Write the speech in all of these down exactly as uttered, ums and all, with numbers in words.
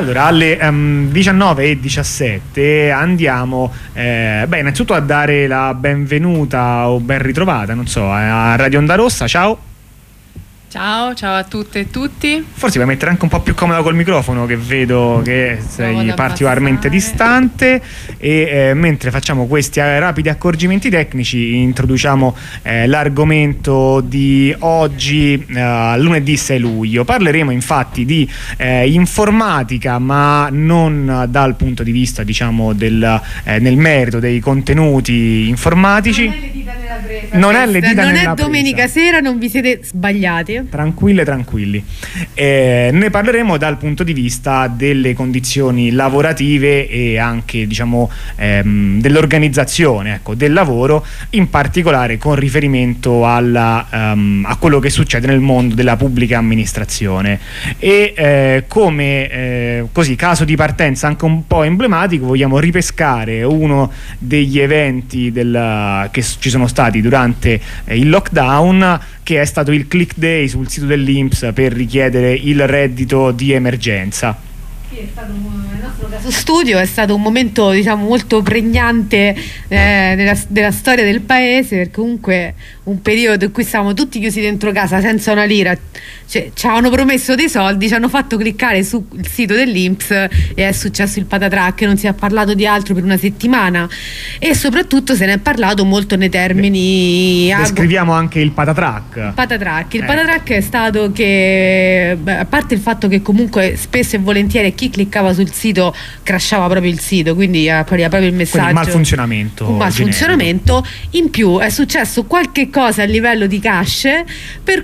Allora, alle um, diciannove e diciassette andiamo, eh, beh, innanzitutto a dare la benvenuta o ben ritrovata, non so, a Radio Onda Rossa. Ciao. Ciao, ciao a tutte e tutti. Forse puoi mettere anche un po' più comoda col microfono, che vedo che sei particolarmente distante, e eh, mentre facciamo questi eh, rapidi accorgimenti tecnici introduciamo eh, l'argomento di oggi, eh, lunedì sei luglio. Parleremo infatti di eh, informatica, ma non dal punto di vista, diciamo, del, eh, nel merito dei contenuti informatici. Non è le dita nella presa. Non è le dita non nella è domenica presa. sera, non vi siete sbagliati. Tranquille, tranquilli. Eh, ne parleremo dal punto di vista delle condizioni lavorative e anche, diciamo, ehm, dell'organizzazione, ecco, del lavoro, in particolare con riferimento alla, um, a quello che succede nel mondo della pubblica amministrazione. E eh, come eh, così caso di partenza anche un po' emblematico, vogliamo ripescare uno degli eventi del, che ci sono stati durante eh, il lockdown, che è stato il click day sul sito dell'I N P S per richiedere il reddito di emergenza. Sì, è stato un, nel nostro caso studio è stato un momento, diciamo, molto pregnante eh, nella, della storia del paese, perché comunque un periodo in cui stavamo tutti chiusi dentro casa senza una lira, cioè, ci avevano promesso dei soldi, ci hanno fatto cliccare sul sito dell'I N P S e è successo il patatrac, non si è parlato di altro per una settimana e soprattutto se ne è parlato molto nei termini. Descriviamo anche il patatrac. Patatrac. Il eh. patatrac è stato che, beh, a parte il fatto che comunque spesso e volentieri chi cliccava sul sito crashava proprio il sito, quindi appariva proprio il messaggio. Quindi malfunzionamento. Un malfunzionamento. In più è successo qualche cosa a livello di cache, per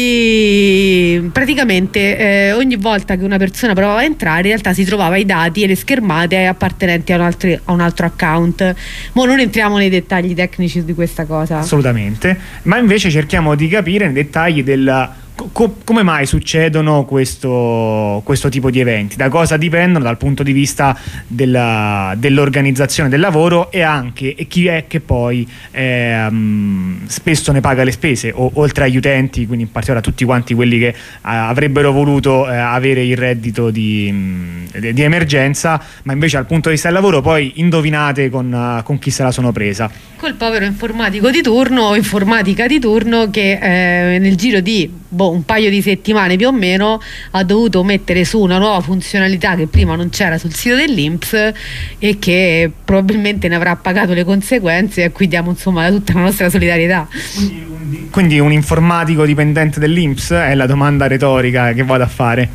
cui praticamente eh, ogni volta che una persona provava a entrare in realtà si trovava i dati e le schermate appartenenti a un altro, a un altro account. Ma non entriamo nei dettagli tecnici di questa cosa. Assolutamente, ma invece cerchiamo di capire nei dettagli del Co- come mai succedono questo, questo tipo di eventi, da cosa dipendono dal punto di vista della, dell'organizzazione del lavoro, e anche e chi è che poi eh, um, spesso ne paga le spese, o, oltre agli utenti, quindi in particolare a tutti quanti quelli che uh, avrebbero voluto uh, avere il reddito di, um, di emergenza, ma invece dal punto di vista del lavoro poi indovinate con, uh, con chi se la sono presa. Col povero informatico di turno o informatica di turno che eh, nel giro di boh, un paio di settimane più o meno ha dovuto mettere su una nuova funzionalità che prima non c'era sul sito dell'I N P S e che probabilmente ne avrà pagato le conseguenze, e a cui diamo insomma tutta la nostra solidarietà. Quindi un, quindi un informatico dipendente dell'I N P S è la domanda retorica che vado a fare.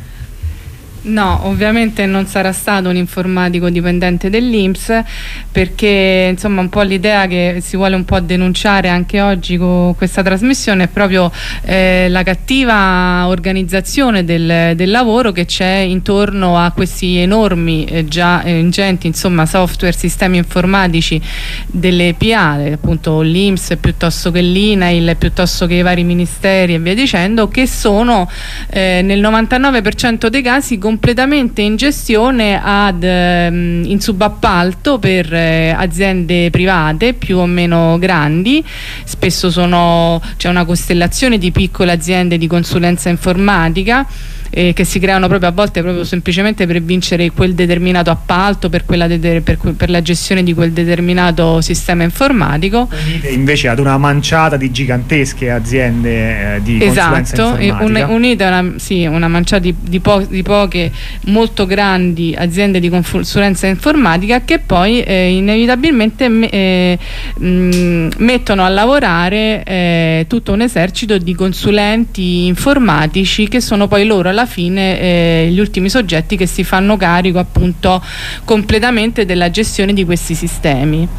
No, ovviamente non sarà stato un informatico dipendente dell'I N P S, perché insomma un po' l'idea che si vuole un po' denunciare anche oggi con questa trasmissione è proprio eh, la cattiva organizzazione del, del lavoro che c'è intorno a questi enormi eh, già eh, ingenti insomma software, sistemi informatici delle P A, appunto l'I N P S piuttosto che l'I N A I L, piuttosto che i vari ministeri e via dicendo, che sono eh, nel novantanove per cento dei casi completamente in gestione ad, ehm, in subappalto per eh, aziende private più o meno grandi. Spesso sono, c'è una costellazione di piccole aziende di consulenza informatica eh, che si creano proprio a volte proprio semplicemente per vincere quel determinato appalto, per, quella de- per, que- per la gestione di quel determinato sistema informatico. Unite invece ad una manciata di gigantesche aziende eh, di consulenza esatto, informatica. Un, unite a una, sì, una manciata di, di, po- di poche molto grandi aziende di consulenza informatica che poi eh, inevitabilmente me- eh, mh, mettono a lavorare eh, tutto un esercito di consulenti informatici che sono poi loro alla fine eh, gli ultimi soggetti che si fanno carico appunto completamente della gestione di questi sistemi.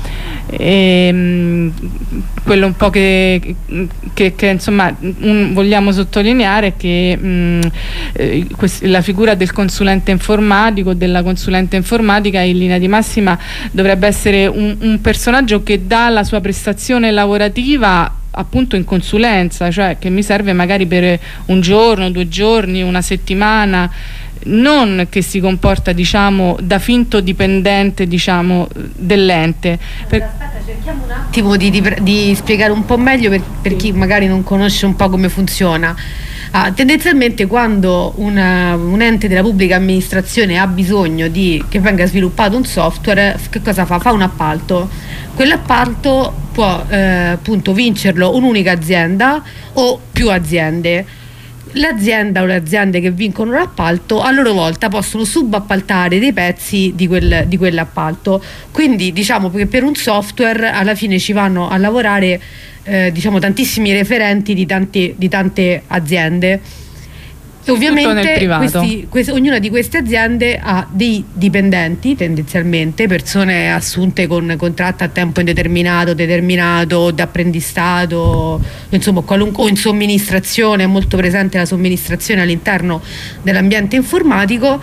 E, mh, quello un po' che, che, che insomma un, vogliamo sottolineare è che mh, eh, quest- la figura del consulente informatico, della consulente informatica, in linea di massima dovrebbe essere un, un personaggio che dà la sua prestazione lavorativa appunto in consulenza, cioè che mi serve magari per un giorno, due giorni, una settimana, non che si comporta diciamo da finto dipendente diciamo dell'ente. Per... Aspetta, cerchiamo un attimo di, di, di spiegare un po' meglio per, per chi magari non conosce un po' come funziona. Ah, tendenzialmente quando una, un ente della pubblica amministrazione ha bisogno di che venga sviluppato un software, che cosa fa? Fa un appalto. Quell'appalto può eh, appunto vincerlo un'unica azienda o più aziende. L'azienda o le aziende che vincono l'appalto a loro volta possono subappaltare dei pezzi di, quel, di quell'appalto. Quindi diciamo che per un software alla fine ci vanno a lavorare eh, diciamo tantissimi referenti di tante, di tante aziende. E ovviamente questi, questi, ognuna di queste aziende ha dei dipendenti, tendenzialmente persone assunte con contratto a tempo indeterminato, determinato, di apprendistato, insomma qualunque, o in somministrazione. È molto presente la somministrazione all'interno dell'ambiente informatico,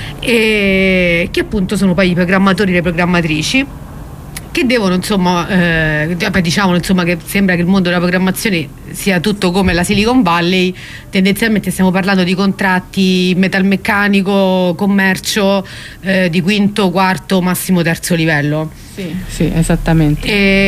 e che appunto sono poi i programmatori e le programmatrici, che devono insomma eh, diciamo insomma che sembra che il mondo della programmazione sia tutto come la Silicon Valley. Tendenzialmente stiamo parlando di contratti metalmeccanico, commercio eh, di quinto, quarto, massimo terzo livello. Sì, sì, esattamente.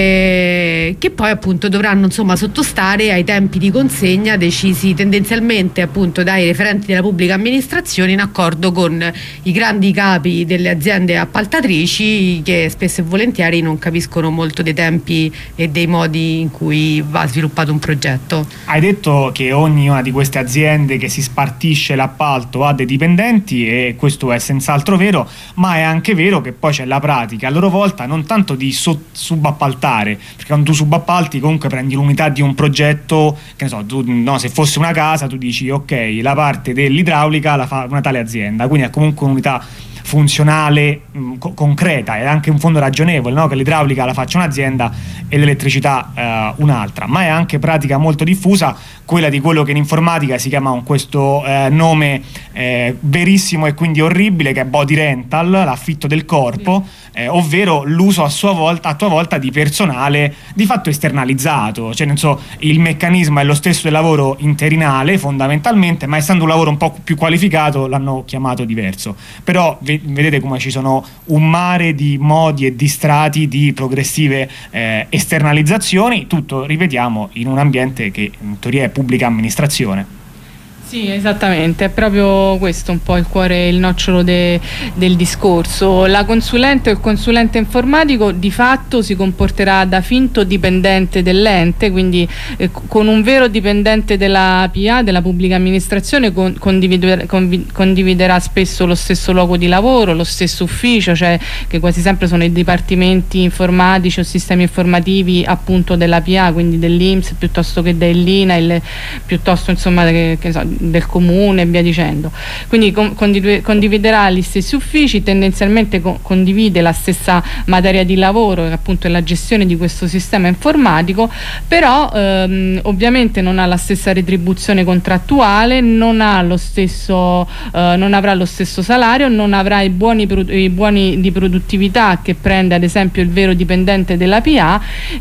E che poi appunto dovranno insomma sottostare ai tempi di consegna decisi tendenzialmente appunto dai referenti della pubblica amministrazione, in accordo con i grandi capi delle aziende appaltatrici, che spesso e volentieri non capiscono molto dei tempi e dei modi in cui va sviluppato un progetto. Hai detto che ognuna di queste aziende che si spartisce l'appalto ha dei dipendenti, e questo è senz'altro vero, ma è anche vero che poi c'è la pratica a loro volta non tanto di so- subappaltare, perché quando tu subappalti comunque prendi l'unità di un progetto, che ne so, tu, no, se fosse una casa tu dici ok, la parte dell'idraulica la fa una tale azienda, quindi è comunque un'unità funzionale, mh, co- concreta, è anche un fondo ragionevole, no? Che l'idraulica la faccia un'azienda e l'elettricità eh, un'altra, ma è anche pratica molto diffusa quella di quello che in informatica si chiama con questo eh, nome eh, verissimo e quindi orribile, che è body rental, l'affitto del corpo, eh, ovvero l'uso a sua volta, a tua volta, di personale di fatto esternalizzato, cioè non so, il meccanismo è lo stesso del lavoro interinale fondamentalmente, ma essendo un lavoro un po' più qualificato l'hanno chiamato diverso. Però vedete come ci sono un mare di modi e di strati di progressive eh, esternalizzazioni, tutto, ripetiamo, in un ambiente che in teoria è pubblica amministrazione. Sì, esattamente, è proprio questo un po' il cuore, il nocciolo de, del discorso. La consulente o il consulente informatico di fatto si comporterà da finto dipendente dell'ente, quindi eh, con un vero dipendente della P A, della pubblica amministrazione, con, condivider, convi, condividerà spesso lo stesso luogo di lavoro, lo stesso ufficio, cioè che quasi sempre sono i dipartimenti informatici o sistemi informativi appunto della P A, quindi dell'I N P S piuttosto che dell'I N A I L, piuttosto insomma che, che so, del comune e via dicendo. Quindi condividerà gli stessi uffici, tendenzialmente condivide la stessa materia di lavoro, che appunto è la gestione di questo sistema informatico, però ehm, ovviamente non ha la stessa retribuzione contrattuale, non ha lo stesso eh, non avrà lo stesso salario, non avrà i buoni, i buoni di produttività che prende ad esempio il vero dipendente della P A,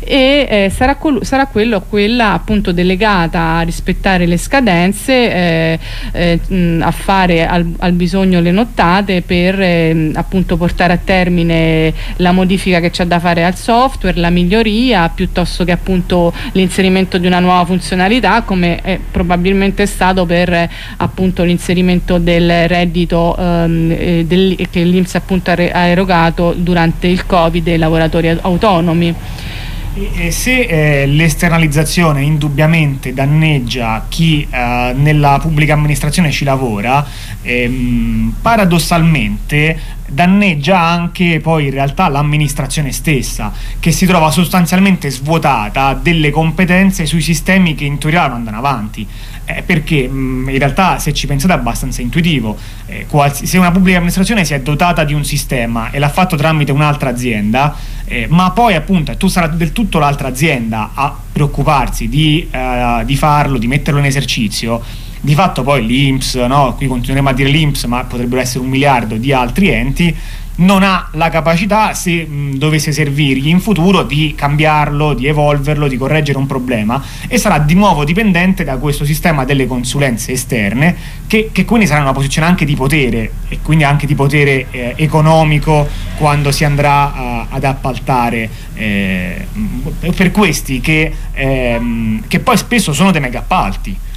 e eh, sarà, sarà quello quella appunto delegata a rispettare le scadenze, eh, Eh, mh, a fare al, al bisogno le nottate per eh, appunto portare a termine la modifica che c'è da fare al software, la miglioria, piuttosto che appunto l'inserimento di una nuova funzionalità, come è probabilmente stato per eh, appunto l'inserimento del reddito ehm, eh, del, che l'I N P S appunto ha, ha erogato durante il Covid ai lavoratori autonomi. E se eh, l'esternalizzazione indubbiamente danneggia chi eh, nella pubblica amministrazione ci lavora, ehm, paradossalmente danneggia anche poi in realtà l'amministrazione stessa, che si trova sostanzialmente svuotata delle competenze sui sistemi che in teoria andano avanti. Eh, perché mh, in realtà, se ci pensate, è abbastanza intuitivo. Eh, qualsi, se una pubblica amministrazione si è dotata di un sistema e l'ha fatto tramite un'altra azienda, eh, ma poi appunto tu sarà del tutto l'altra azienda a preoccuparsi di, eh, di farlo, di metterlo in esercizio, di fatto poi l'I N P S, no? Qui continueremo a dire l'I N P S, ma potrebbero essere un miliardo di altri enti, non ha la capacità, se mh, dovesse servirgli in futuro, di cambiarlo, di evolverlo, di correggere un problema, e sarà di nuovo dipendente da questo sistema delle consulenze esterne, che, che quindi sarà una posizione anche di potere, e quindi anche di potere eh, economico quando si andrà a, ad appaltare eh, per questi che, ehm, che poi spesso sono dei mega appalti.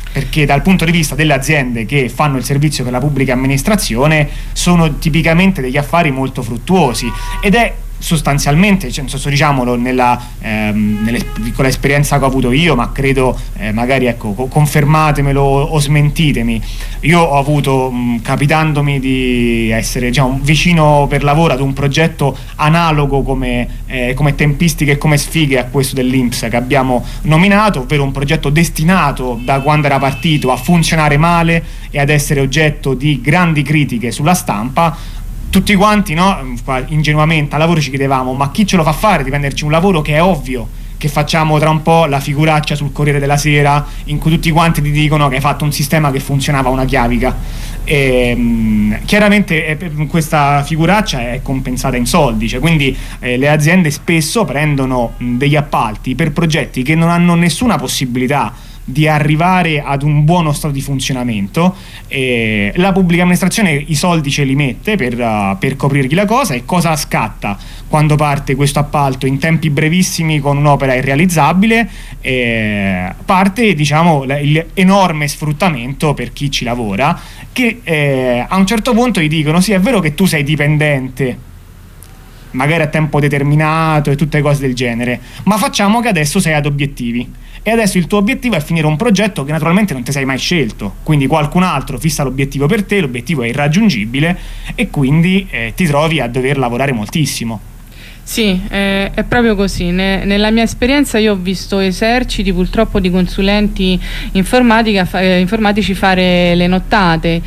perché dal punto di vista delle aziende che fanno il servizio per la pubblica amministrazione sono tipicamente degli affari molto fruttuosi, ed è sostanzialmente, cioè, diciamolo, nella ehm, nella piccola esperienza che ho avuto io, ma credo eh, magari ecco confermatemelo o smentitemi, io ho avuto mh, capitandomi di essere, diciamo, vicino per lavoro ad un progetto analogo come, eh, come tempistiche e come sfighe a questo dell'I N P S che abbiamo nominato, ovvero un progetto destinato da quando era partito a funzionare male e ad essere oggetto di grandi critiche sulla stampa. Tutti quanti, no, ingenuamente al lavoro ci chiedevamo: ma chi ce lo fa fare di prenderci un lavoro che è ovvio che facciamo tra un po' la figuraccia sul Corriere della Sera in cui tutti quanti ti dicono che hai fatto un sistema che funzionava una chiavica? E, mh, chiaramente eh, questa figuraccia è compensata in soldi, cioè, quindi eh, le aziende spesso prendono mh, degli appalti per progetti che non hanno nessuna possibilità di arrivare ad un buono stato di funzionamento. E la pubblica amministrazione i soldi ce li mette per, uh, per coprirgli la cosa, e cosa scatta quando parte questo appalto in tempi brevissimi con un'opera irrealizzabile? E parte, diciamo, il enorme sfruttamento per chi ci lavora, che eh, a un certo punto gli dicono: sì, è vero che tu sei dipendente, magari a tempo determinato e tutte cose del genere, ma facciamo che adesso sei ad obiettivi, e adesso il tuo obiettivo è finire un progetto che naturalmente non ti sei mai scelto, quindi qualcun altro fissa l'obiettivo per te, l'obiettivo è irraggiungibile e quindi eh, ti trovi a dover lavorare moltissimo. Sì, eh, è proprio così. Ne, nella mia esperienza io ho visto eserciti purtroppo di consulenti informatica, fa, eh, informatici fare le nottate,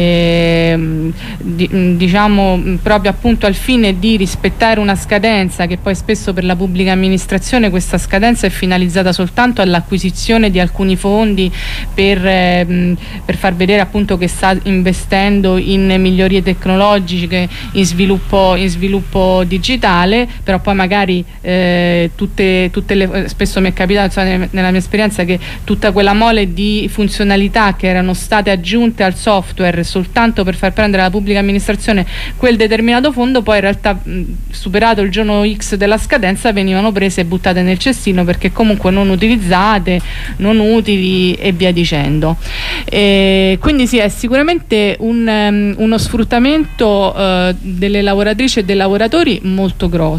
eh, di, diciamo proprio appunto al fine di rispettare una scadenza, che poi spesso per la pubblica amministrazione questa scadenza è finalizzata soltanto all'acquisizione di alcuni fondi per, eh, per far vedere appunto che sta investendo in migliorie tecnologiche, in sviluppo, in sviluppo digitale, però poi magari eh, tutte, tutte le, spesso mi è capitato, cioè, nella mia esperienza, che tutta quella mole di funzionalità che erano state aggiunte al software soltanto per far prendere alla pubblica amministrazione quel determinato fondo, poi in realtà mh, superato il giorno X della scadenza venivano prese e buttate nel cestino perché comunque non utilizzate, non utili e via dicendo. E quindi sì, è sicuramente un, um, uno sfruttamento uh, delle lavoratrici e dei lavoratori molto grosso.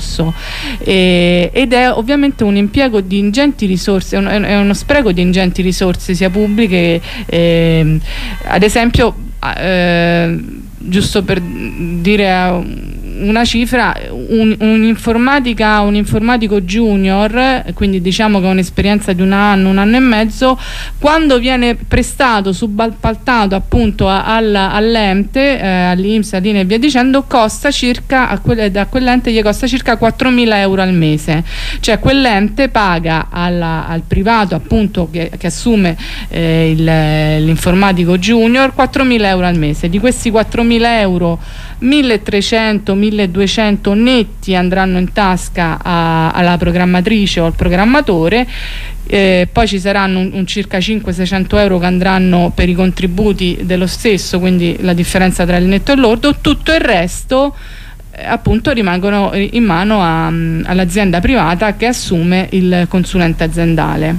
E, ed è ovviamente un impiego di ingenti risorse, è, un, è uno spreco di ingenti risorse sia pubbliche, eh, ad esempio eh, giusto per dire una cifra, un, un'informatica, un informatico junior, quindi diciamo che ha un'esperienza di un anno, un anno e mezzo, quando viene prestato, subappaltato appunto all'ente, eh, all'I N P S, all'I N E e via dicendo, costa circa, a, quelle, a quell'ente gli costa circa quattromila euro al mese, cioè quell'ente paga alla, al privato appunto che, che assume eh, il, l'informatico junior quattromila euro al mese. Di questi quattromila euro milletrecento milleduecento netti andranno in tasca a, alla programmatrice o al programmatore, eh, poi ci saranno un, un circa cinquecento seicento euro che andranno per i contributi dello stesso, quindi la differenza tra il netto e l'ordo. Tutto il resto eh, appunto rimangono in mano a, all'azienda privata che assume il consulente aziendale.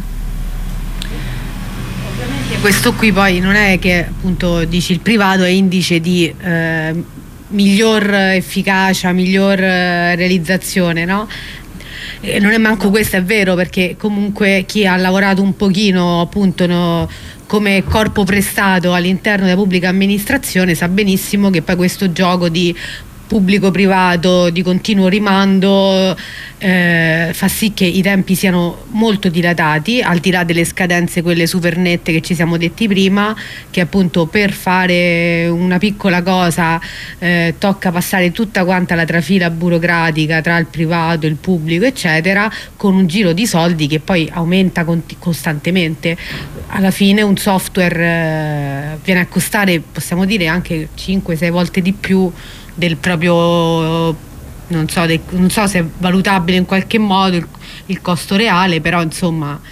Questo qui poi non è che appunto dici il privato è indice di eh, miglior efficacia, miglior eh, realizzazione, no? E non è manco questo, è vero, perché comunque chi ha lavorato un pochino appunto no, come corpo prestato all'interno della pubblica amministrazione sa benissimo che poi questo gioco di pubblico-privato, di continuo rimando, eh, fa sì che i tempi siano molto dilatati, al di là delle scadenze quelle super nette che ci siamo detti prima, che appunto per fare una piccola cosa eh, tocca passare tutta quanta la trafila burocratica tra il privato, il pubblico eccetera, con un giro di soldi che poi aumenta cont- costantemente. Alla fine un software eh, viene a costare, possiamo dire, anche cinque sei volte di più del proprio, non so, del, non so se è valutabile in qualche modo il, il costo reale, però insomma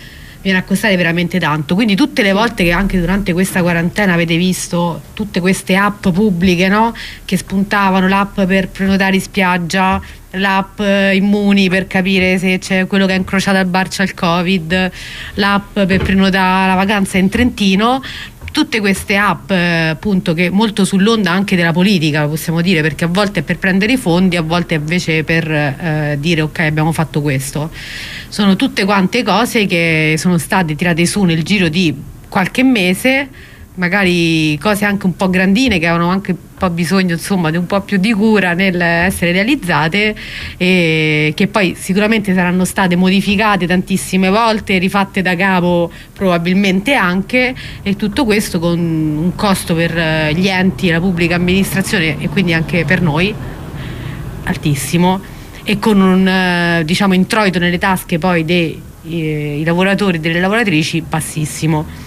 viene a costare veramente tanto. Quindi tutte le volte che anche durante questa quarantena avete visto tutte queste app pubbliche, no? Che spuntavano, l'app per prenotare in spiaggia, l'app Immuni per capire se c'è quello che è incrociato al bar c'è il Covid, l'app per prenotare la vacanza in Trentino, tutte queste app appunto che molto sull'onda anche della politica, possiamo dire, perché a volte è per prendere i fondi, a volte invece per eh, dire ok, abbiamo fatto questo. Sono tutte quante cose che sono state tirate su nel giro di qualche mese, magari cose anche un po' grandine che avevano anche un po' bisogno, insomma, di un po' più di cura nel essere realizzate, e che poi sicuramente saranno state modificate tantissime volte, rifatte da capo probabilmente anche, e tutto questo con un costo per gli enti e la pubblica amministrazione, e quindi anche per noi altissimo, e con un diciamo introito nelle tasche poi dei i lavoratori e delle lavoratrici bassissimo.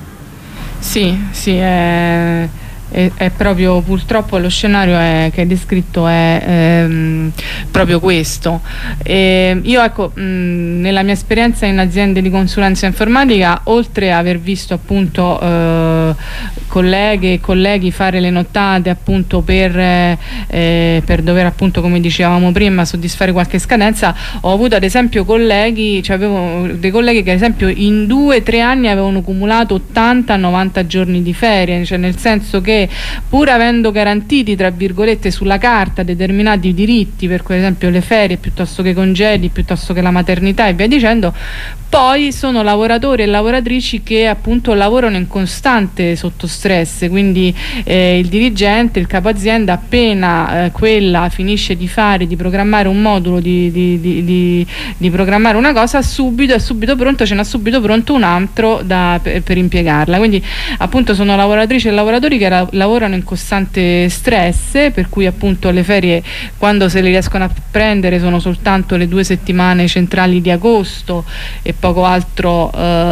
Sì, sì, è, è, è proprio, purtroppo lo scenario è, che hai descritto è ehm, proprio questo. E io ecco, mh, nella mia esperienza in aziende di consulenza informatica, oltre a aver visto appunto eh, colleghe e colleghi fare le nottate appunto per, eh, per dover appunto, come dicevamo prima, soddisfare qualche scadenza, ho avuto ad esempio colleghi, cioè avevo dei colleghi che ad esempio in due o tre anni avevano cumulato ottanta novanta giorni di ferie, cioè nel senso che pur avendo garantiti tra virgolette sulla carta determinati diritti, per esempio le ferie piuttosto che i congedi, piuttosto che la maternità e via dicendo, poi sono lavoratori e lavoratrici che appunto lavorano in costante sotto stress, quindi eh, il dirigente, il capo azienda, appena eh, quella finisce di fare, di programmare un modulo, di, di, di, di, di programmare una cosa, subito è subito pronto, ce n'ha subito pronto un altro da, per, per impiegarla. Quindi appunto sono lavoratrici e lavoratori che la, lavorano in costante stress, per cui appunto le ferie, quando se le riescono a prendere, sono soltanto le due settimane centrali di agosto e poco altro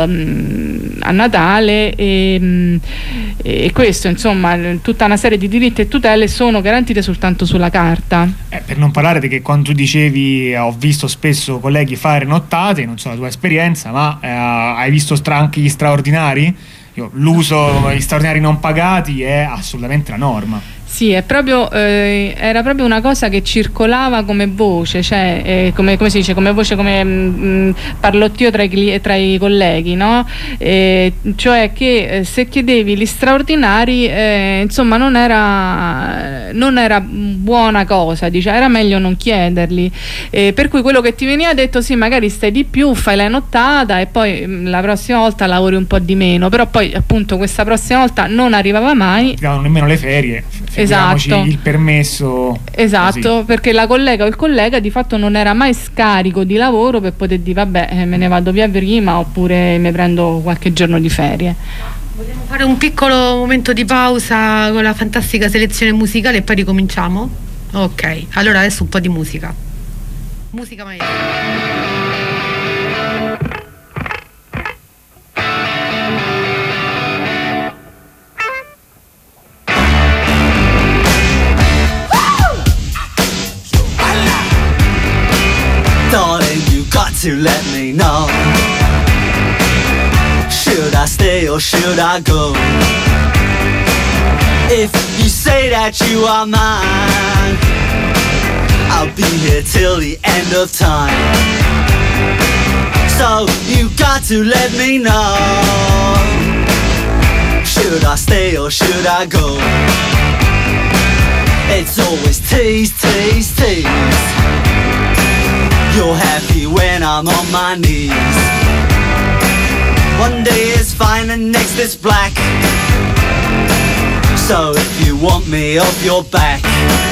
ehm, a Natale, e, e questo insomma, tutta una serie di diritti e tutele sono garantite soltanto sulla carta. Eh, per non parlare di che, quando tu dicevi ho visto spesso colleghi fare nottate, non so la tua esperienza, ma eh, hai visto stra- anche gli straordinari? Io, l'uso gli straordinari non pagati è assolutamente la norma. Sì, è proprio, eh, era proprio una cosa che circolava come voce, cioè eh, come, come si dice, come voce, come mh, parlottio tra i, tra i colleghi, no? Eh, cioè che eh, se chiedevi gli straordinari, eh, insomma, non era, non era buona cosa, diciamo, era meglio non chiederli. Eh, per cui quello che ti veniva detto, sì, magari stai di più, fai la nottata e poi mh, la prossima volta lavori un po' di meno, però poi appunto questa prossima volta non arrivava mai. Non ti davano nemmeno le ferie. Esatto. Il permesso. Esatto, così. Perché la collega o il collega di fatto non era mai scarico di lavoro per poter dire vabbè, me ne vado via prima, oppure mi prendo qualche giorno di ferie. Vogliamo fare un piccolo momento di pausa con la fantastica selezione musicale e poi ricominciamo? Ok, allora adesso un po' di musica. Musica maestra. Darling, you got to let me know. Should I stay or should I go? If you say that you are mine, I'll be here till the end of time. So you got to let me know. Should I stay or should I go? It's always tease, tease, tease. You're happy when I'm on my knees. One day is fine and next is black. So if you want me off your back,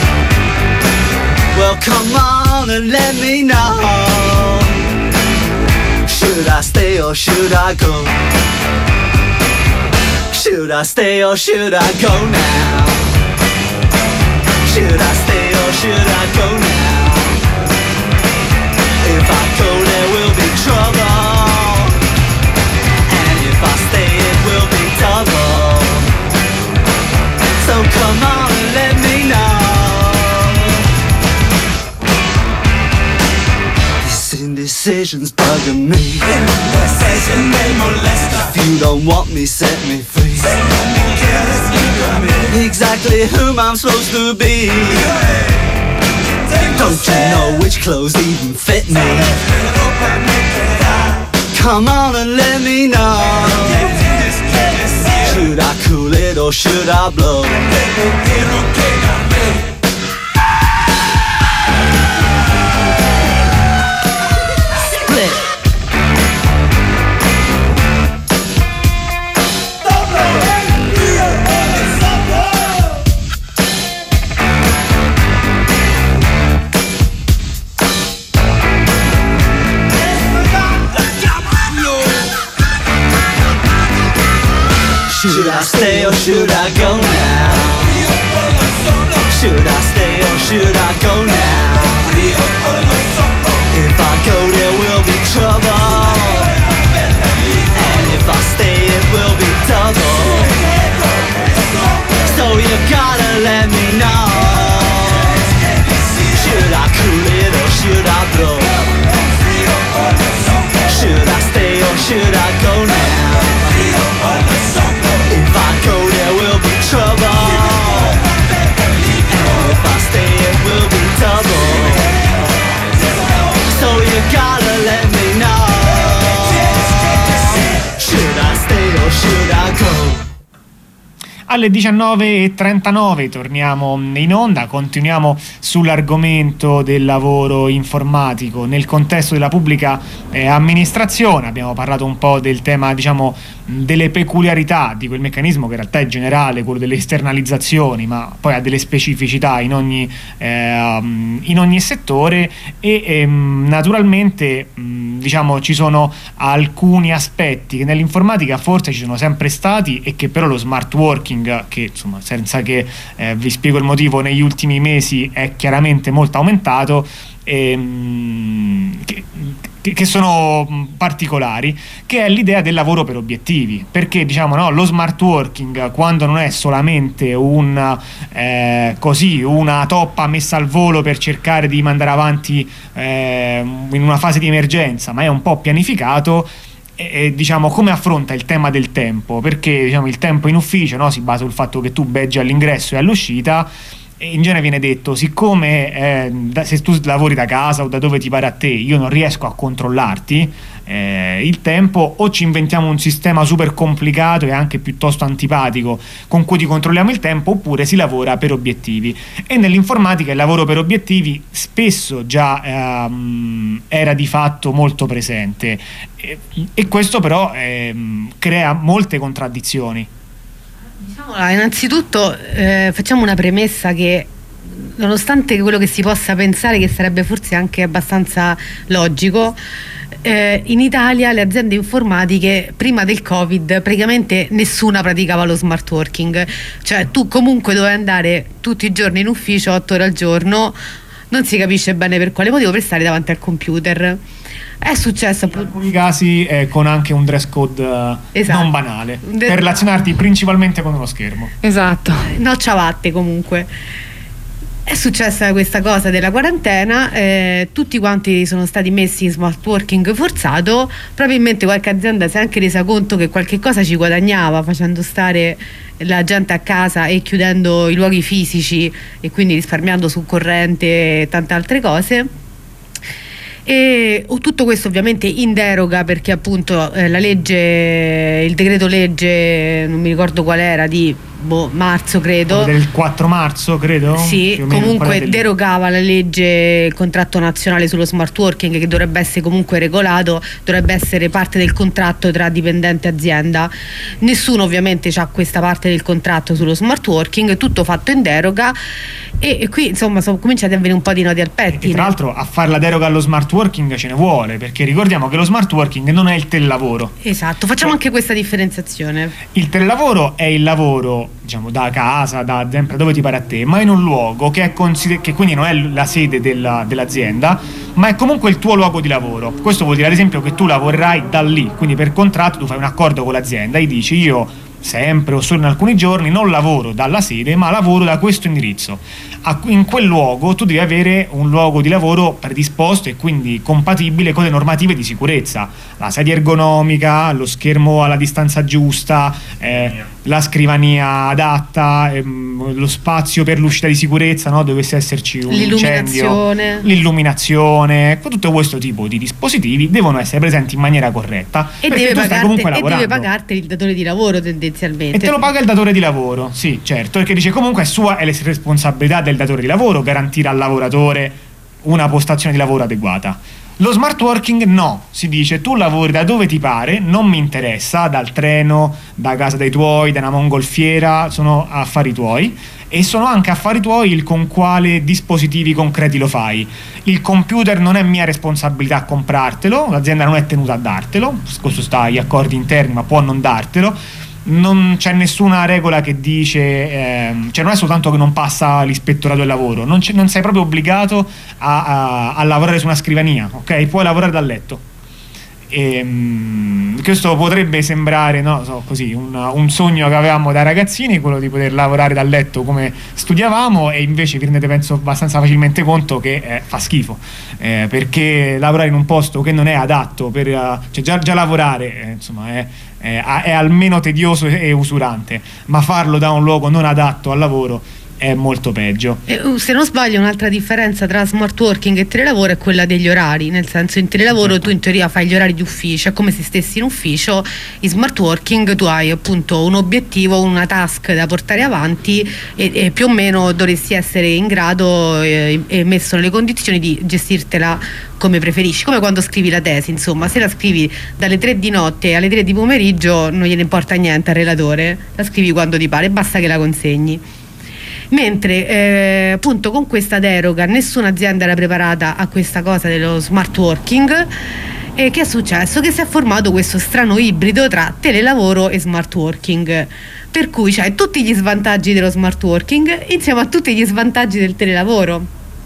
well come on and let me know. Should I stay or should I go? Should I stay or should I go now? Should I stay or should I go now? If I go there will be trouble, and if I stay it will be double. So come on and let me know. Listen, this indecision's bugging me. Indecision, they molest us. If you don't want me, set me free. They don't be careless, keep me. Exactly whom I'm supposed to be. Don't you know which clothes even fit me? Come on and let me know. Should I cool it or should I blow? Split. Should I stay or should I go now? Should I stay or should I go now? If I go there will be trouble, and if I stay it will be double. So you gotta let me know. Should I cool it or should I blow? Should I stay or should I go now? If I go there will be trouble, and if I stay it will be double. So you gotta let me know. Should I stay or should I go? Alle diciannove e trentanove torniamo in onda, continuiamo sull'argomento del lavoro informatico nel contesto della pubblica eh, amministrazione. Abbiamo parlato un po' del tema, diciamo, delle peculiarità di quel meccanismo che in realtà è generale, quello delle esternalizzazioni, ma poi ha delle specificità in ogni, eh, in ogni settore e ehm, naturalmente mh, diciamo ci sono alcuni aspetti che nell'informatica forse ci sono sempre stati e che però lo smart working, che insomma senza che eh, vi spiego il motivo negli ultimi mesi è chiaramente molto aumentato, ehm, che, che sono particolari, che è l'idea del lavoro per obiettivi, perché diciamo no, lo smart working quando non è solamente un eh, così una toppa messa al volo per cercare di mandare avanti eh, in una fase di emergenza, ma è un po' pianificato. E, diciamo, come affronta il tema del tempo, perché diciamo il tempo in ufficio, no, si basa sul fatto che tu beggi all'ingresso e all'uscita, e in genere viene detto siccome eh, da, se tu lavori da casa o da dove ti pare a te io non riesco a controllarti eh, il tempo, o ci inventiamo un sistema super complicato e anche piuttosto antipatico con cui ti controlliamo il tempo, oppure si lavora per obiettivi. E nell'informatica il lavoro per obiettivi spesso già ehm, era di fatto molto presente e, e questo però ehm, crea molte contraddizioni. Diciamola, innanzitutto eh, facciamo una premessa che nonostante quello che si possa pensare che sarebbe forse anche abbastanza logico, eh, in Italia le aziende informatiche prima del Covid praticamente nessuna praticava lo smart working, cioè tu comunque dovevi andare tutti i giorni in ufficio otto ore al giorno, non si capisce bene per quale motivo, per stare davanti al computer. È successo in alcuni casi eh, con anche un dress code uh, esatto. non banale, De- per relazionarti principalmente con uno schermo. Esatto. No ciabatte comunque. È successa questa cosa della quarantena, eh, tutti quanti sono stati messi in smart working forzato, probabilmente qualche azienda si è anche resa conto che qualche cosa ci guadagnava facendo stare la gente a casa e chiudendo i luoghi fisici e quindi risparmiando su corrente e tante altre cose. E tutto questo ovviamente in deroga perché appunto eh, la legge, il decreto legge, non mi ricordo qual era, di boh, marzo credo, del quattro marzo credo, sì, comunque del... derogava la legge, il contratto nazionale sullo smart working che dovrebbe essere comunque regolato, dovrebbe essere parte del contratto tra dipendente e azienda. Nessuno ovviamente ha questa parte del contratto sullo smart working, tutto fatto in deroga e, e qui insomma sono cominciati a avere un po' di nodi al pettine. E tra l'altro a fare la deroga allo smart working ce ne vuole, perché ricordiamo che lo smart working non è il telelavoro. Esatto, facciamo cioè, anche questa differenziazione. Il telelavoro è il lavoro diciamo da casa, da sempre dove ti pare a te, ma in un luogo che è consider- che quindi non è la sede della, dell'azienda, ma è comunque il tuo luogo di lavoro. Questo vuol dire ad esempio che tu lavorerai da lì, quindi per contratto tu fai un accordo con l'azienda e dici io sempre o solo in alcuni giorni, non lavoro dalla sede ma lavoro da questo indirizzo. In quel luogo tu devi avere un luogo di lavoro predisposto e quindi compatibile con le normative di sicurezza, la sedia ergonomica, lo schermo alla distanza giusta, eh, la scrivania adatta, ehm, lo spazio per l'uscita di sicurezza, no? Dovesse esserci un incendio, l'illuminazione, tutto questo tipo di dispositivi devono essere presenti in maniera corretta e deve pagarti, e deve pagarti il datore di lavoro tendenzialmente, e te lo paga il datore di lavoro, sì, certo, perché dice comunque è sua, è la responsabilità del datore di lavoro garantire al lavoratore una postazione di lavoro adeguata. Lo smart working no, si dice tu lavori da dove ti pare, non mi interessa, dal treno, da casa dei tuoi, da una mongolfiera, sono affari tuoi, e sono anche affari tuoi il con quale dispositivi concreti lo fai. Il computer non è mia responsabilità comprartelo, l'azienda non è tenuta a dartelo, questo sta agli accordi interni, ma può non dartelo. Non c'è nessuna regola che dice, ehm, cioè non è soltanto che non passa l'ispettorato del lavoro, non, non sei proprio obbligato a, a, a lavorare su una scrivania, ok? Puoi lavorare dal letto. E, um, questo potrebbe sembrare, no, so, così, un, un sogno che avevamo da ragazzini, quello di poter lavorare dal letto come studiavamo, e invece vi rendete penso abbastanza facilmente conto che eh, fa schifo, eh, perché lavorare in un posto che non è adatto per, uh, cioè già, già lavorare eh, insomma è Eh, è almeno tedioso e usurante, ma farlo da un luogo non adatto al lavoro è molto peggio. E, se non sbaglio, un'altra differenza tra smart working e telelavoro è quella degli orari, nel senso, in telelavoro certo. tu in teoria fai gli orari di ufficio, è come se stessi in ufficio. In smart working tu hai appunto un obiettivo, una task da portare avanti e, e più o meno dovresti essere in grado e, e messo nelle condizioni di gestirtela come preferisci, come quando scrivi la tesi, insomma. Se la scrivi dalle tre di notte alle tre di pomeriggio non gliene importa niente al relatore, la scrivi quando ti pare, basta che la consegni. Mentre eh, appunto con questa deroga nessuna azienda era preparata a questa cosa dello smart working. E che è successo? Che si è formato questo strano ibrido tra telelavoro e smart working, per cui c'hai tutti gli svantaggi dello smart working insieme a tutti gli svantaggi del telelavoro.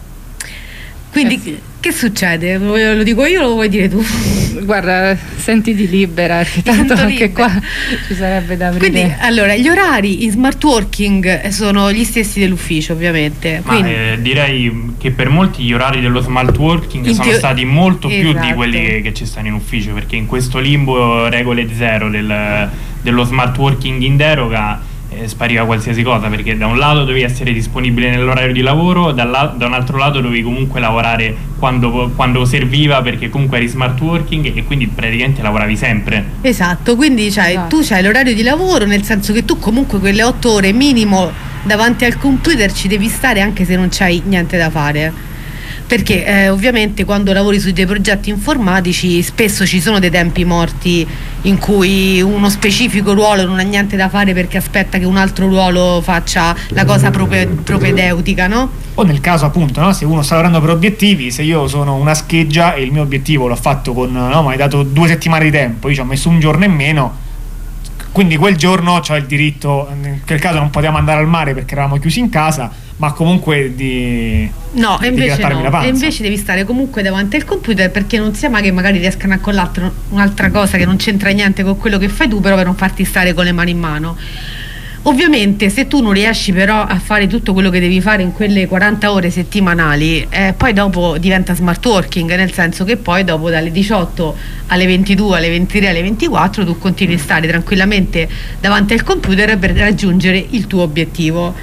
Quindi eh sì. Che succede? Lo dico io o lo vuoi dire tu? Guarda, sentiti libera, tanto anche libera. Qua ci sarebbe da aprire. Quindi, allora, gli orari in smart working sono gli stessi dell'ufficio, ovviamente. Ma Quindi, eh, direi che per molti gli orari dello smart working sono teo- stati molto esatto. più di quelli che, che ci stanno in ufficio, perché in questo limbo regole zero del, dello smart working in deroga eh, spariva qualsiasi cosa, perché da un lato dovevi essere disponibile nell'orario di lavoro, da, la, da un altro lato dovevi comunque lavorare quando, quando serviva, perché comunque eri smart working e quindi praticamente lavoravi sempre. Esatto, quindi cioè, esatto. tu c'hai l'orario di lavoro, nel senso che tu comunque quelle otto ore minimo davanti al computer ci devi stare anche se non c'hai niente da fare. Perché eh, ovviamente quando lavori su dei progetti informatici spesso ci sono dei tempi morti in cui uno specifico ruolo non ha niente da fare perché aspetta che un altro ruolo faccia la cosa prope- propedeutica, no? O nel caso appunto, no? Se uno sta lavorando per obiettivi, se io sono una scheggia e il mio obiettivo l'ho fatto con, no, mi hai dato due settimane di tempo, io ci ho messo un giorno e meno, quindi quel giorno c'ho il diritto, in quel caso non potevamo andare al mare perché eravamo chiusi in casa, ma comunque di no, di invece grattarmi no. la panza. E invece devi stare comunque davanti al computer, perché non sia mai che magari riescano a collarti un'altra cosa che non c'entra niente con quello che fai tu, però per non farti stare con le mani in mano. Ovviamente se tu non riesci però a fare tutto quello che devi fare in quelle quaranta ore settimanali, eh, poi dopo diventa smart working, nel senso che poi dopo dalle diciotto alle ventidue, alle ventitré, alle ventiquattro tu continui a stare tranquillamente davanti al computer per raggiungere il tuo obiettivo.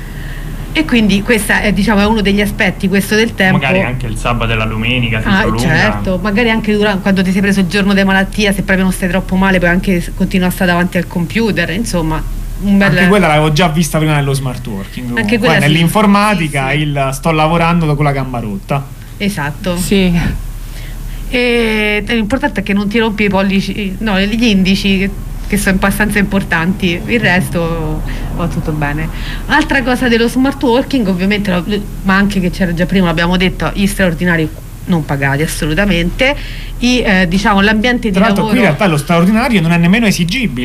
E quindi questo è, diciamo, è uno degli aspetti, questo del tempo. Magari anche il sabato e la domenica si ah, prolunga. Certo, magari anche durante, quando ti sei preso il giorno di malattia, se proprio non stai troppo male puoi anche continuare a stare davanti al computer, insomma. Un bel... Anche quella l'avevo già vista prima dello smart working. Anche Poi nell'informatica sì, sì. il sto lavorando con la gamba rotta. Esatto. Sì. E l'importante è che non ti rompi i pollici, no, gli indici che, che sono abbastanza importanti, il resto va tutto bene. Un'altra cosa dello smart working, ovviamente, ma anche che c'era già prima, l'abbiamo detto, gli straordinari non pagati assolutamente, I, eh, diciamo l'ambiente di Tra l'altro lavoro. qui in realtà lo straordinario non è nemmeno esigibile.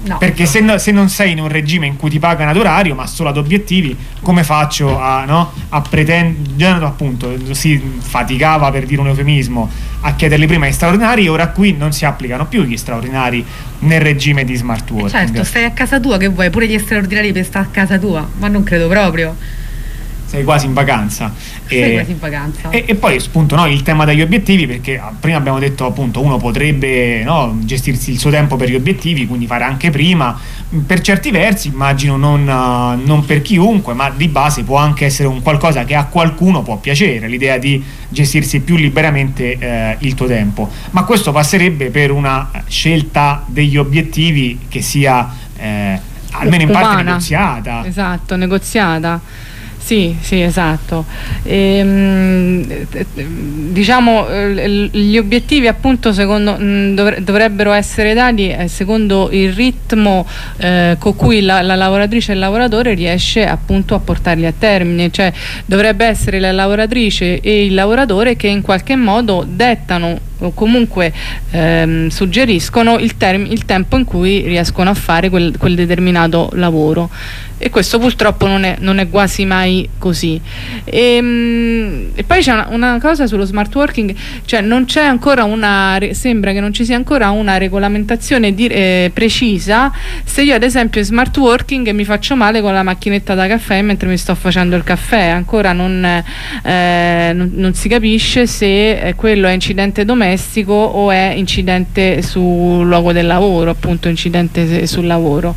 No. Perché se, no, se non sei in un regime in cui ti pagano ad orario ma solo ad obiettivi, come faccio a, no, a pretendere, appunto, si faticava, per dire un eufemismo, a chiederli prima gli straordinari, e ora qui non si applicano più gli straordinari nel regime di smart working. Certo, stai a casa tua, che vuoi pure gli straordinari per stare a casa tua, ma non credo proprio. Sei quasi in vacanza. Sei e, quasi in vacanza. E, e poi appunto, no, il tema degli obiettivi, perché prima abbiamo detto appunto uno potrebbe, no, gestirsi il suo tempo per gli obiettivi, quindi fare anche prima, per certi versi immagino non, uh, non per chiunque, ma di base può anche essere un qualcosa che a qualcuno può piacere, l'idea di gestirsi più liberamente eh, il tuo tempo, ma questo passerebbe per una scelta degli obiettivi che sia eh, almeno in parte umana. negoziata. Esatto, negoziata. Sì, sì, esatto. Ehm, diciamo eh, gli obiettivi appunto secondo mh, dovre- dovrebbero essere dati eh, secondo il ritmo eh, con cui la, la lavoratrice e il lavoratore riesce appunto a portarli a termine, cioè dovrebbe essere la lavoratrice e il lavoratore che in qualche modo dettano o comunque ehm, suggeriscono il, term- il tempo in cui riescono a fare quel, quel determinato lavoro, e questo purtroppo non è, non è quasi mai così. E, mh, e poi c'è una, una cosa sullo smart working, cioè non c'è ancora una, sembra che non ci sia ancora una regolamentazione di, eh, precisa. Se io ad esempio in smart working mi faccio male con la macchinetta da caffè mentre mi sto facendo il caffè, ancora non, eh, non, non si capisce se quello è incidente domestico o è incidente sul luogo del lavoro, appunto incidente sul lavoro.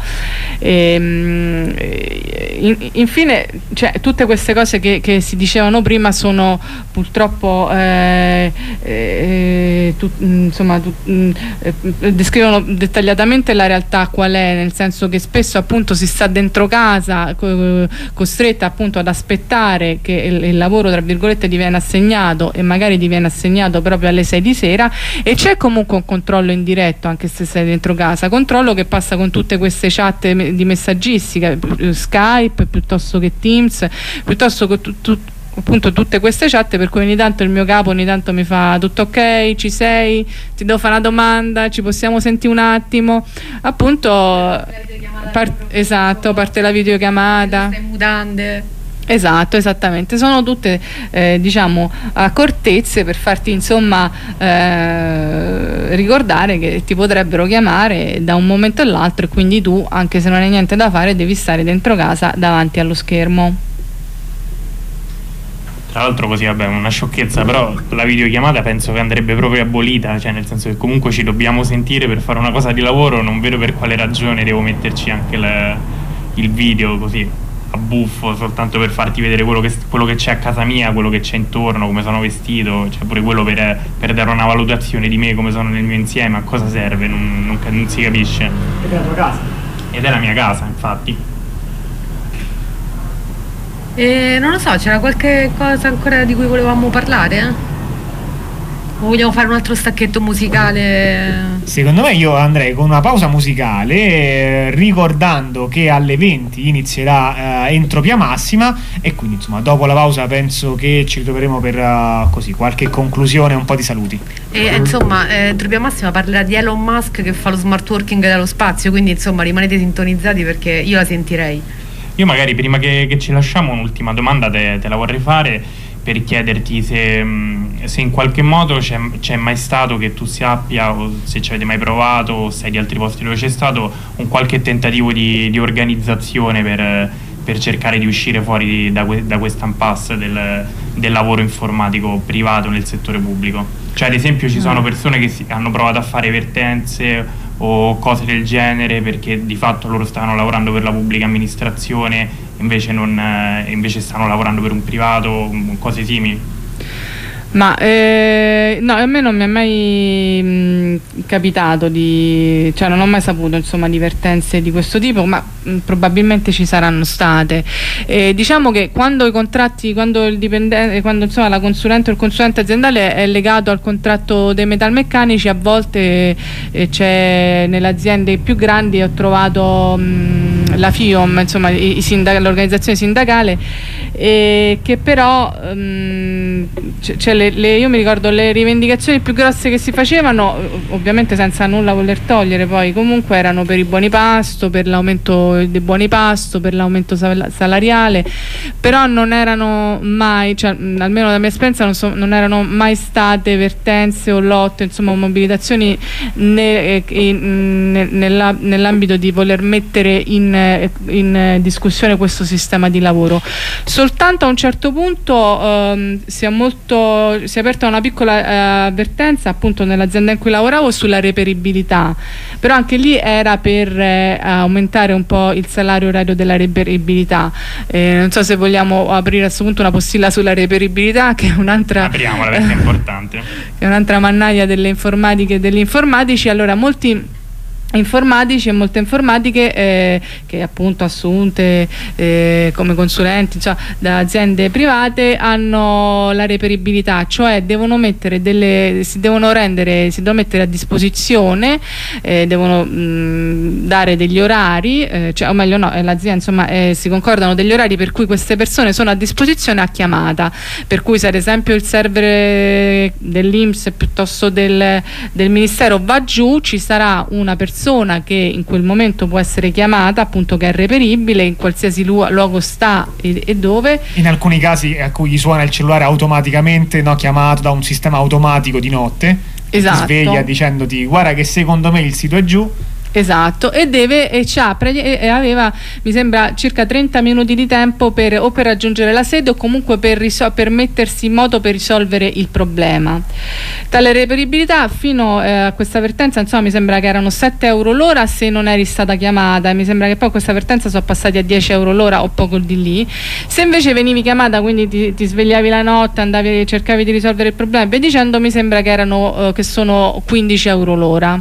E, in, infine, cioè, tutte queste cose che, che si dicevano prima sono purtroppo eh, eh, tu, insomma tu, eh, descrivono dettagliatamente la realtà qual è, nel senso che spesso appunto si sta dentro casa co- costretta appunto ad aspettare che il, il lavoro tra virgolette diviene assegnato, e magari diviene assegnato proprio alle sei di sera, e c'è comunque un controllo indiretto anche se sei dentro casa, controllo che passa con tutte queste chat di messaggistica, Skype piuttosto che Teams, piuttosto che tu, tu, appunto tutte queste chat per cui ogni tanto il mio capo ogni tanto mi fa tutto ok, ci sei, ti devo fare una domanda, ci possiamo sentire un attimo, appunto par- esatto, parte la videochiamata, stai in mutande. Esatto, esattamente, sono tutte eh, diciamo accortezze per farti insomma eh, ricordare che ti potrebbero chiamare da un momento all'altro, e quindi tu, anche se non hai niente da fare, devi stare dentro casa davanti allo schermo. Tra l'altro così, vabbè, una sciocchezza, però la videochiamata penso che andrebbe proprio abolita, cioè nel senso che comunque ci dobbiamo sentire per fare una cosa di lavoro, non vedo per quale ragione devo metterci anche la, il video così a buffo soltanto per farti vedere quello che, quello che c'è a casa mia, quello che c'è intorno, come sono vestito, cioè pure quello per, per dare una valutazione di me, come sono nel mio insieme, a cosa serve, non, non, non si capisce. Ed è la tua casa. Ed è la mia casa, infatti. E non lo so, c'era qualche cosa ancora di cui volevamo parlare? Eh? O vogliamo fare un altro stacchetto musicale? Secondo me io andrei con una pausa musicale, eh, ricordando che alle venti inizierà eh, Entropia Massima, e quindi insomma dopo la pausa penso che ci ritroveremo per uh, così qualche conclusione e un po' di saluti. E insomma eh, Entropia Massima parlerà di Elon Musk che fa lo smart working dallo spazio, quindi insomma rimanete sintonizzati perché io la sentirei. Io magari prima che, che ci lasciamo un'ultima domanda te, te la vorrei fare, per chiederti se, se in qualche modo c'è, c'è mai stato, che tu sappia, o se ci avete mai provato, o sai di altri posti dove c'è stato un qualche tentativo di, di organizzazione per, per cercare di uscire fuori da, da questo impasse del, del lavoro informatico privato nel settore pubblico. Cioè ad esempio ci sono persone che si, hanno provato a fare vertenze o cose del genere perché di fatto loro stavano lavorando per la pubblica amministrazione, invece, non, eh, invece stanno lavorando per un privato, cose simili. Ma eh, no, a me non mi è mai mh, capitato di, cioè non ho mai saputo insomma di vertenze di questo tipo, ma mh, probabilmente ci saranno state. Eh, diciamo che quando i contratti, quando il dipendente, quando insomma la consulente o il consulente aziendale è legato al contratto dei metalmeccanici, a volte eh, c'è nelle aziende più grandi, ho trovato mh, la FIOM, insomma i, i sindac- l'organizzazione sindacale, e che però um, cioè le, le, io mi ricordo le rivendicazioni più grosse che si facevano, ovviamente senza nulla voler togliere, poi comunque erano per i buoni pasto, per l'aumento dei buoni pasto, per l'aumento sal- salariale, però non erano mai, cioè, almeno dalla mia esperienza non, so, non erano mai state vertenze o lotte, insomma mobilitazioni ne, in, ne, nella, nell'ambito di voler mettere in, in discussione questo sistema di lavoro. Soltanto a un certo punto ehm, si è molto si è aperta una piccola eh, avvertenza appunto nell'azienda in cui lavoravo sulla reperibilità, però anche lì era per eh, aumentare un po' il salario orario della reperibilità. Eh, non so se vogliamo aprire a questo punto una postilla sulla reperibilità, che è un'altra apriamola perché è importante che è un'altra mannaia delle informatiche e degli informatici. Allora, molti informatici e molte informatiche eh, che appunto assunte eh, come consulenti, cioè, da aziende private, hanno la reperibilità, cioè devono mettere delle si devono rendere si devono mettere a disposizione, eh, devono mh, dare degli orari, eh, cioè, o meglio no, l'azienda insomma eh, si concordano degli orari per cui queste persone sono a disposizione a chiamata, per cui se ad esempio il server dell'I N P S piuttosto del, del Ministero va giù, ci sarà una persona che in quel momento può essere chiamata, appunto, che è reperibile in qualsiasi lu- luogo sta e, e dove. In alcuni casi a cui gli suona il cellulare automaticamente, no, chiamato da un sistema automatico di notte, esatto, ti sveglia dicendoti guarda che secondo me il sito è giù. Esatto, e deve e, c'ha, e aveva mi sembra circa trenta minuti di tempo per o per raggiungere la sede o comunque per, risol- per mettersi in moto per risolvere il problema. Tale reperibilità fino eh, a questa avvertenza insomma mi sembra che erano sette euro l'ora se non eri stata chiamata, e mi sembra che poi questa avvertenza sono passati a dieci euro l'ora o poco di lì. Se invece venivi chiamata, quindi ti, ti svegliavi la notte, andavi, cercavi di risolvere il problema e via dicendo, mi sembra che erano eh, che sono quindici euro l'ora.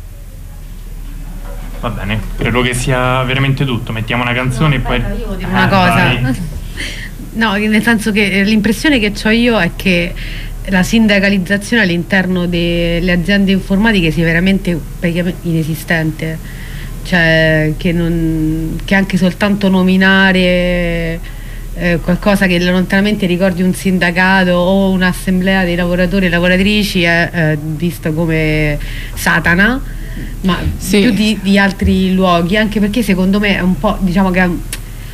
Va bene, credo che sia veramente tutto. Mettiamo una canzone no, aspetta, e poi. Io devo una cosa. Vai. No, nel senso che l'impressione che ho io è che la sindacalizzazione all'interno delle aziende informatiche sia veramente inesistente. Cioè che, non, che anche soltanto nominare eh, qualcosa che lontanamente ricordi un sindacato o un'assemblea dei lavoratori e lavoratrici è eh, visto come Satana. Ma sì, più di, di altri luoghi, anche perché secondo me è un po', diciamo che è un,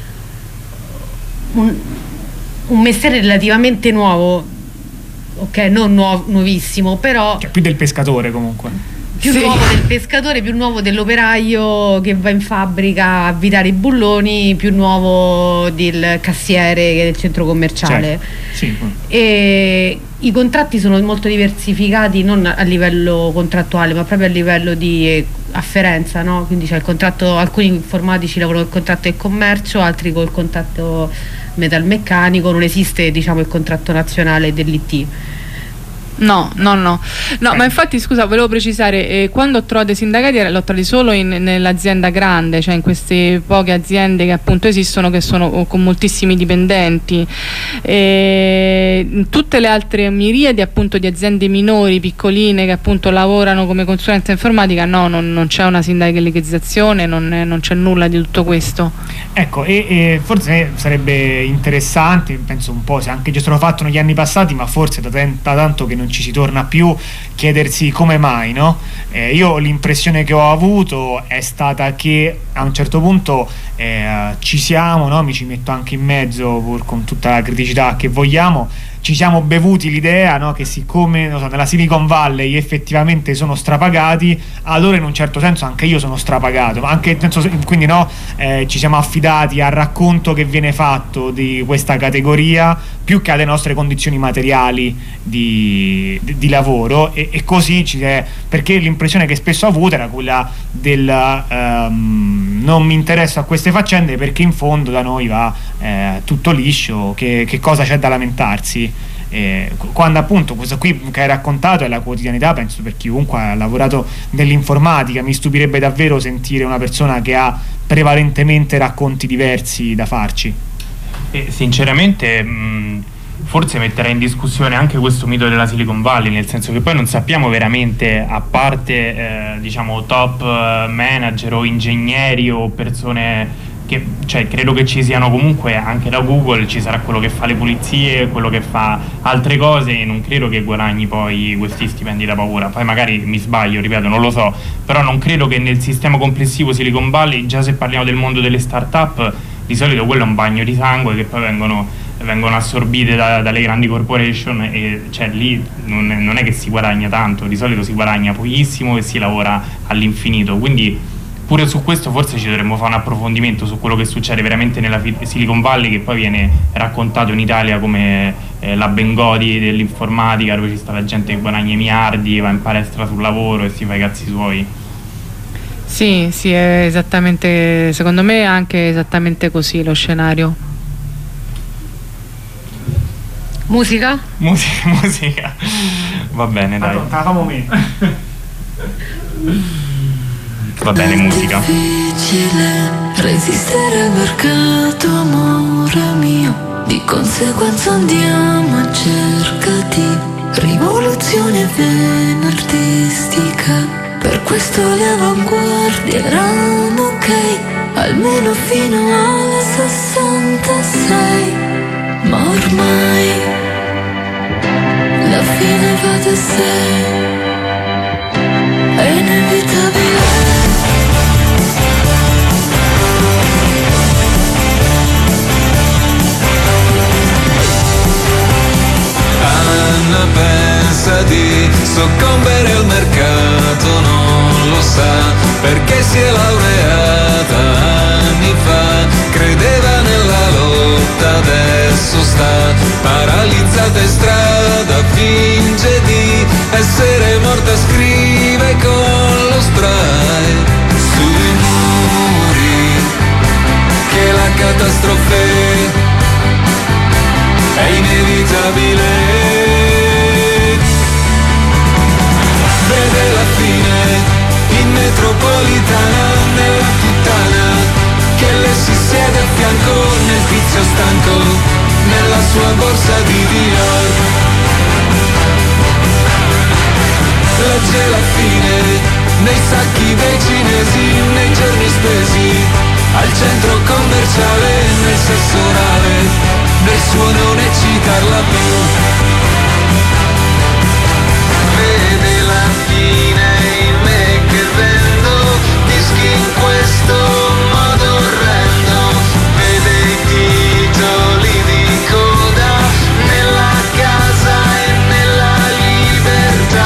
un, un mestiere relativamente nuovo, ok, non nuov- nuovissimo, però cioè più del pescatore comunque. Più sì. nuovo del pescatore, più nuovo dell'operaio che va in fabbrica a avvitare i bulloni, più nuovo del cassiere del centro commerciale. Certo. Sì. E i contratti sono molto diversificati, non a livello contrattuale, ma proprio a livello di afferenza, no? Quindi c'è il contratto, alcuni informatici lavorano col contratto del commercio, altri col contratto metalmeccanico, non esiste, diciamo, il contratto nazionale dell'I T. No, no, no, no, ma infatti scusa, volevo precisare, eh, quando ho trovato i sindacati l'ho trovati solo in, nell'azienda grande, cioè in queste poche aziende che appunto esistono, che sono con moltissimi dipendenti. E in tutte le altre miriadi appunto di aziende minori, piccoline, che appunto lavorano come consulenza informatica, no, non, non c'è una sindacalizzazione, non, è, non c'è nulla di tutto questo. Ecco, e, e forse sarebbe interessante, penso un po', se anche già stato fatto negli anni passati, ma forse da, ten- da tanto che non ci si torna più, chiedersi come mai, no? Eh, io l'impressione che ho avuto è stata che a un certo punto eh, ci siamo, no? Mi ci metto anche in mezzo pur con tutta la criticità che vogliamo, ci siamo bevuti l'idea, no? Che siccome non so, nella Silicon Valley effettivamente sono strapagati, allora in un certo senso anche io sono strapagato, ma anche senso, quindi no, eh, ci siamo affidati al racconto che viene fatto di questa categoria più che alle nostre condizioni materiali di, di, di lavoro, e, e così ci è, perché l'impressione che spesso ho avuto era quella del um, non mi interesso a queste faccende perché in fondo da noi va eh, tutto liscio, che, che cosa c'è da lamentarsi. Eh, quando appunto questo qui che hai raccontato è la quotidianità, penso, per chiunque ha lavorato nell'informatica. Mi stupirebbe davvero sentire una persona che ha prevalentemente racconti diversi da farci. E sinceramente mh, forse metterà in discussione anche questo mito della Silicon Valley, nel senso che poi non sappiamo veramente, a parte eh, diciamo top manager o ingegneri o persone che, cioè, credo che ci siano comunque anche da Google, ci sarà quello che fa le pulizie, quello che fa altre cose, e non credo che guadagni poi questi stipendi da paura. Poi magari mi sbaglio, ripeto, non lo so, però non credo che nel sistema complessivo Silicon Valley, già se parliamo del mondo delle start-up, di solito quello è un bagno di sangue che poi vengono, vengono assorbite da, dalle grandi corporation, e cioè lì non è, non è che si guadagna tanto, di solito si guadagna pochissimo e si lavora all'infinito. Quindi pure su questo forse ci dovremmo fare un approfondimento su quello che succede veramente nella Silicon Valley, che poi viene raccontato in Italia come eh, la Bengodi dell'informatica, dove ci sta la gente che guadagna miliardi, va in palestra sul lavoro e si fa i cazzi suoi. Sì, sì, è esattamente, secondo me è anche esattamente così lo scenario. Musica? Musica, musica. Va bene, dai. Allora, facciamo me. Va bene, musica. È difficile resistere al mercato, amore mio. Di conseguenza andiamo a cerca di rivoluzione venerdistica. Per questo le avanguardie erano ok, almeno fino alla sessantasei. Ma ormai la fine va da sé, è inevitabile. Anna pensa di soccombere al mercato, non lo sa perché si è laureata anni fa, credeva nella lotta, adesso sta paralizzata in strada, finge di essere morta, scrive con lo spray sui muri che la catastrofe è inevitabile. Vede la fine in metropolitana, nella puttana che le si siede a fianco, nel tizio stanco, nella sua borsa di Dior. Legge la fine nei sacchi dei cinesi, nei giorni spesi al centro commerciale, nel sesso orale, nel suo non eccitarla più. Vede la fine in me che vendo dischi in questo modo orrendo, vede i titoli di coda nella casa e nella libertà.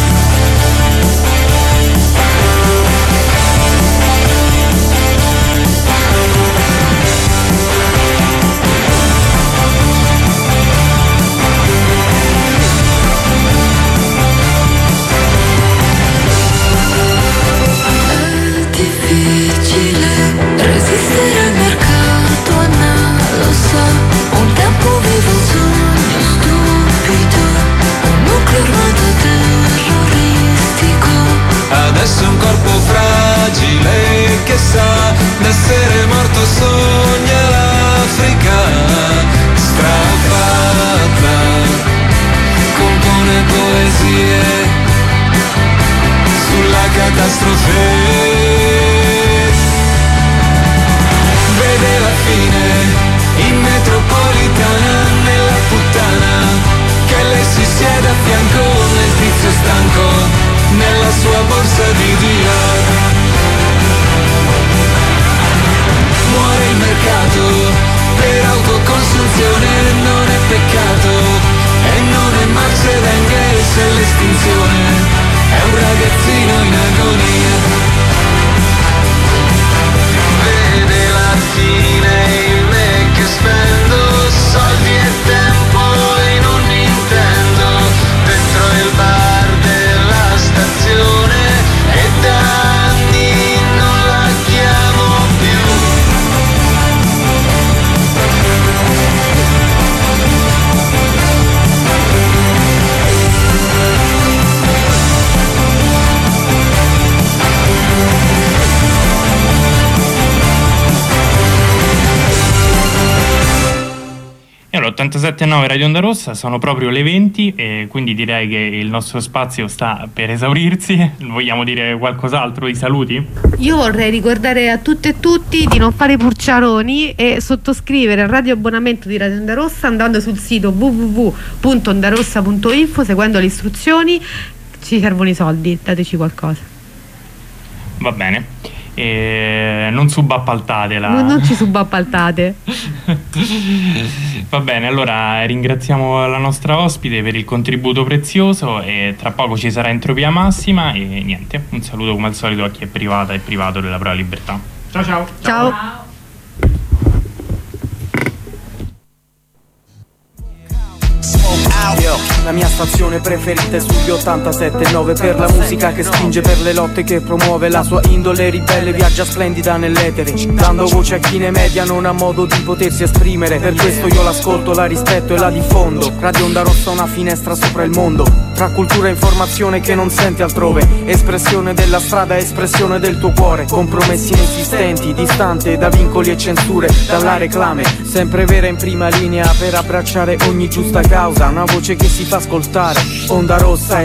Resistere al mercato, Anna lo sa, un tempo vivo un sogno stupido, un nucleo armato terroristico. Adesso un corpo fragile che sa d'essere morto, sogna l'Africa strafatta, compone poesie sulla catastrofe. Vede la fine in metropolitana, nella puttana che le si siede a fianco, nel tizio stanco, nella sua borsa di Dior. Muore il mercato per autoconsunzione, non è peccato e non è Marx ed Engels, è l'estinzione, è un ragazzino in agonia. Vede la fine in me che spendo soldi e tempo in un Nintendo, dentro il bar della stazione, e da anni non la chiamo più. ottantasette virgola nove Radio Onda Rossa, sono proprio le venti e quindi direi che il nostro spazio sta per esaurirsi. Vogliamo dire qualcos'altro, i saluti? Io vorrei ricordare a tutte e tutti di non fare purciaroni e sottoscrivere il radio abbonamento di Radio Onda Rossa andando sul sito w w w punto ondarossa punto info, seguendo le istruzioni. Ci servono i soldi, dateci qualcosa. Va bene. E non subappaltate la... non, non ci subappaltate. Va bene, allora ringraziamo la nostra ospite per il contributo prezioso e tra poco ci sarà Entropia Massima e niente, un saluto come al solito a chi è privata e privato della propria libertà. Ciao ciao. Ciao, ciao. Yo, la mia stazione preferita è sugli ottantasette virgola nove per la musica che spinge, per le lotte che promuove, la sua indole ribelle viaggia splendida nell'etere, dando voce a chi nei media non ha modo di potersi esprimere. Per questo io l'ascolto, la rispetto e la diffondo. Radio Onda Rossa, una finestra sopra il mondo, tra cultura e informazione che non senti altrove, espressione della strada, espressione del tuo cuore, compromessi inesistenti, distante da vincoli e censure, dalla reclame, sempre vera in prima linea per abbracciare ogni giusta causa, una voce che si fa ascoltare. Onda Rossa